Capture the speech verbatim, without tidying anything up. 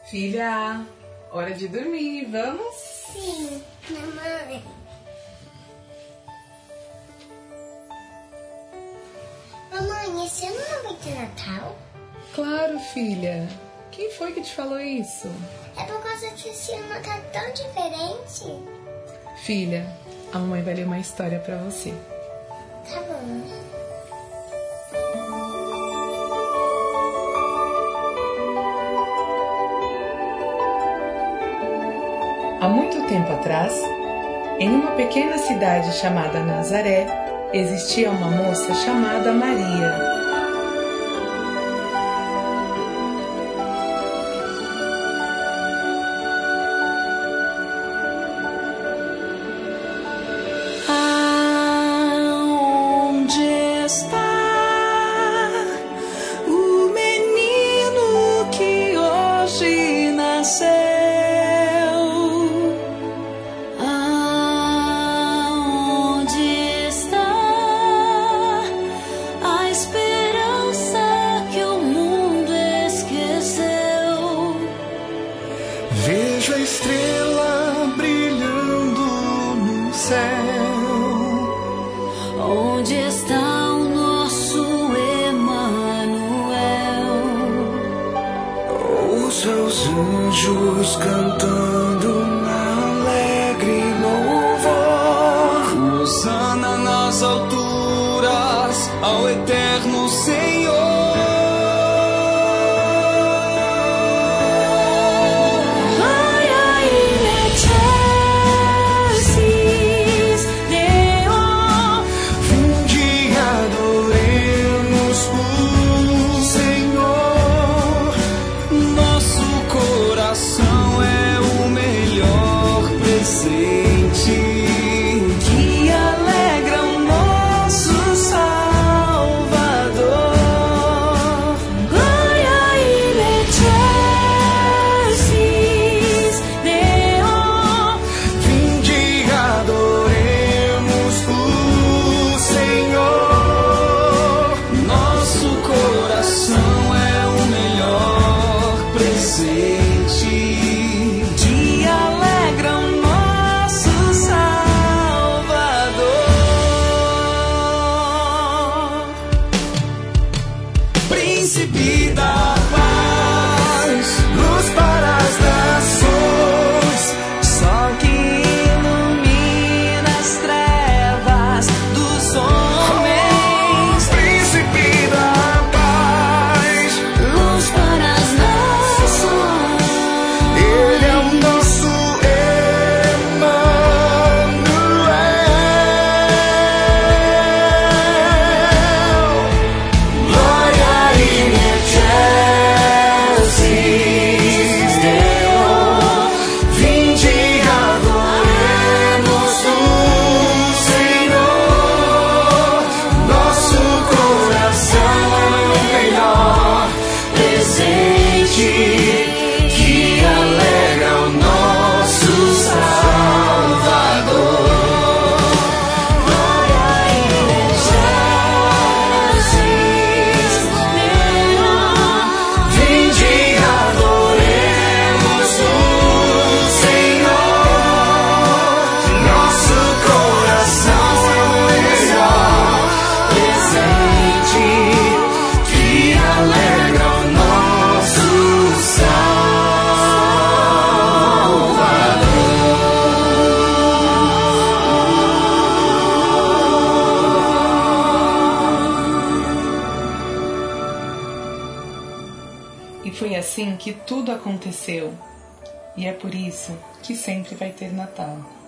Filha, hora de dormir, vamos? Sim, mamãe. Mamãe, esse ano não vai ter Natal? Claro, filha. Quem foi que te falou isso? É por causa que esse ano tá tão diferente. Filha, a mamãe vai ler uma história pra você. Tá bom. Há muito tempo atrás, em uma pequena cidade chamada Nazaré, existia uma moça chamada Maria. Aonde está o menino que hoje nasceu? Vejo a estrela brilhando no céu. Onde está o nosso Emanuel? Ouço os anjos cantando um alegre louvor. Hosana nas alturas ao eterno Senhor. Príncipe da paz, luz para as nações, só que ilumina as trevas dos homens. Príncipe da paz, luz para as nações. Ele é o nosso E foi assim que tudo aconteceu. E é por isso que sempre vai ter Natal.